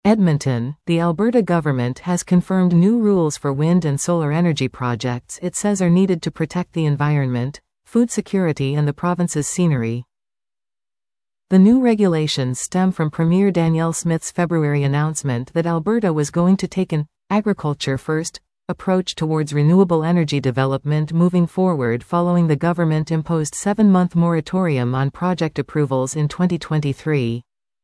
Edmonton, the Alberta government has confirmed new rules for wind and solar energy projects it says are needed to protect the environment, food security and the province's scenery. The new regulations stem from Premier Danielle Smith's February announcement that Alberta was going to take an agriculture-first approach towards renewable energy development moving forward following the government-imposed 7-month moratorium on project approvals in 2023.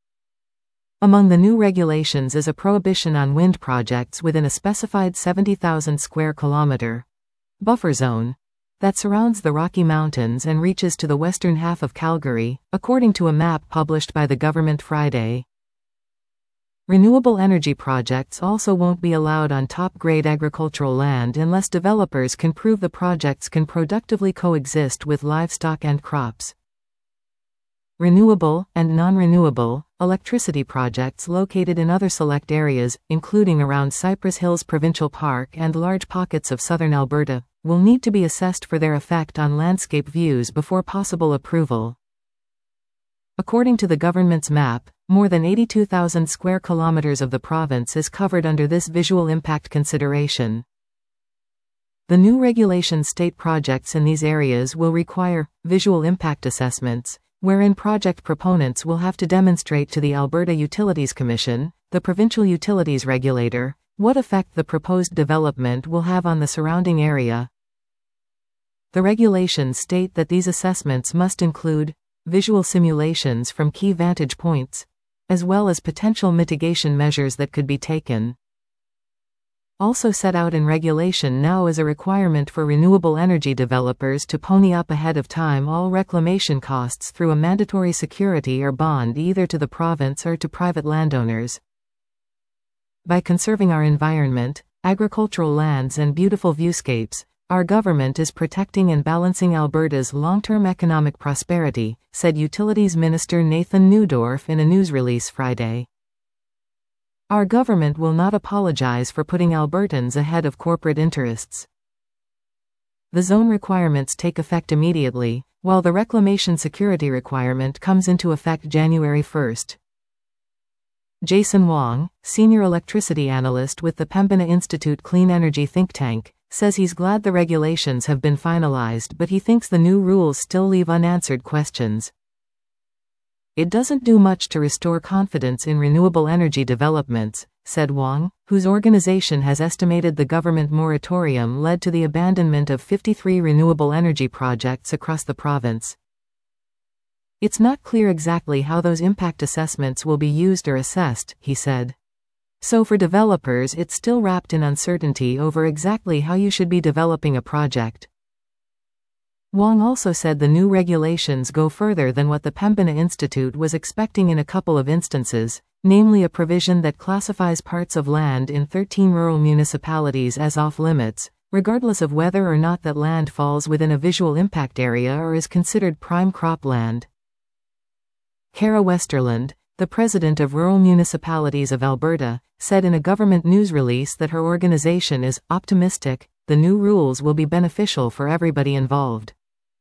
Among the new regulations is a prohibition on wind projects within a specified 70,000 square kilometer buffer zone that surrounds the Rocky Mountains and reaches to the western half of Calgary, according to a map published by the government Friday. Renewable energy projects also won't be allowed on top-grade agricultural land unless developers can prove the projects can productively coexist with livestock and crops. Renewable and non-renewable electricity projects located in other select areas, including around Cypress Hills Provincial Park and large pockets of southern Alberta, will need to be assessed for their effect on landscape views before possible approval. According to the government's map, more than 82,000 square kilometers of the province is covered under this visual impact consideration. The new regulations state projects in these areas will require visual impact assessments, wherein project proponents will have to demonstrate to the Alberta Utilities Commission, the provincial utilities regulator, what effect the proposed development will have on the surrounding area. The regulations state that these assessments must include visual simulations from key vantage points, as well as potential mitigation measures that could be taken. Also set out in regulation now is a requirement for renewable energy developers to pony up ahead of time all reclamation costs through a mandatory security or bond either to the province or to private landowners. By conserving our environment, agricultural lands and beautiful viewscapes, our government is protecting and balancing Alberta's long-term economic prosperity, said Utilities Minister Nathan Neudorf in a news release Friday. Our government will not apologize for putting Albertans ahead of corporate interests. The zone requirements take effect immediately, while the reclamation security requirement comes into effect January 1. Jason Wong, senior electricity analyst with the Pembina Institute Clean Energy think tank, says he's glad the regulations have been finalized, but he thinks the new rules still leave unanswered questions. It doesn't do much to restore confidence in renewable energy developments, said Wong, whose organization has estimated the government moratorium led to the abandonment of 53 renewable energy projects across the province. It's not clear exactly how those impact assessments will be used or assessed, he said. So for developers it's still wrapped in uncertainty over exactly how you should be developing a project. Wong also said the new regulations go further than what the Pembina Institute was expecting in a couple of instances, namely a provision that classifies parts of land in 13 rural municipalities as off-limits, regardless of whether or not that land falls within a visual impact area or is considered prime crop land. Kara Westerland, the president of Rural Municipalities of Alberta, said in a government news release that her organization is optimistic the new rules will be beneficial for everybody involved.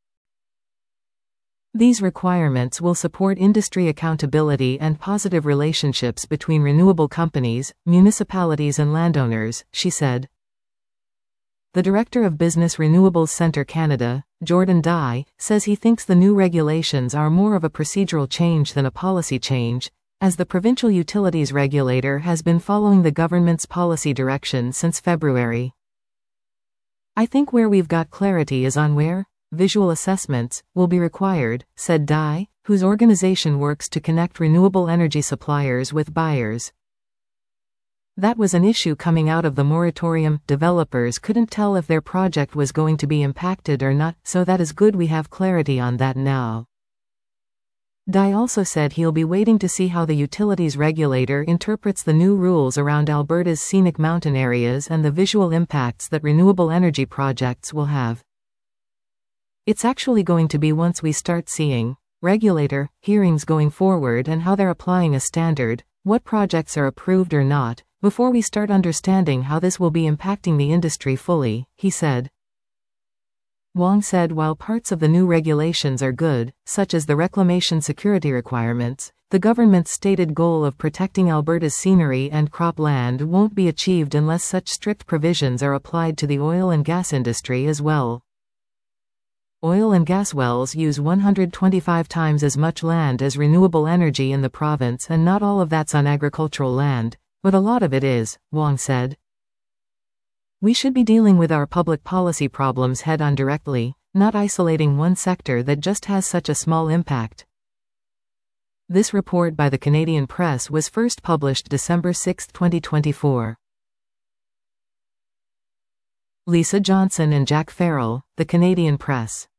These requirements will support industry accountability and positive relationships between renewable companies, municipalities and landowners, she said. The director of Business Renewables Centre Canada, Jordan Dye, says he thinks the new regulations are more of a procedural change than a policy change, as the provincial utilities regulator has been following the government's policy direction since February. I think where we've got clarity is on where visual assessments will be required, said Dye, whose organization works to connect renewable energy suppliers with buyers. That was an issue coming out of the moratorium. Developers couldn't tell if their project was going to be impacted or not, so that is good we have clarity on that now. Dye also said he'll be waiting to see how the utilities regulator interprets the new rules around Alberta's scenic mountain areas and the visual impacts that renewable energy projects will have. It's actually going to be once we start seeing regulator hearings going forward and how they're applying a standard, what projects are approved or not, before we start understanding how this will be impacting the industry fully, he said. Wong said while parts of the new regulations are good, such as the reclamation security requirements, the government's stated goal of protecting Alberta's scenery and cropland won't be achieved unless such strict provisions are applied to the oil and gas industry as well. Oil and gas wells use 125 times as much land as renewable energy in the province, and not all of that's on agricultural land, but a lot of it is, Wong said. We should be dealing with our public policy problems head-on directly, not isolating one sector that just has such a small impact. This report by the Canadian Press was first published December 6, 2024. Lisa Johnson and Jack Farrell, The Canadian Press.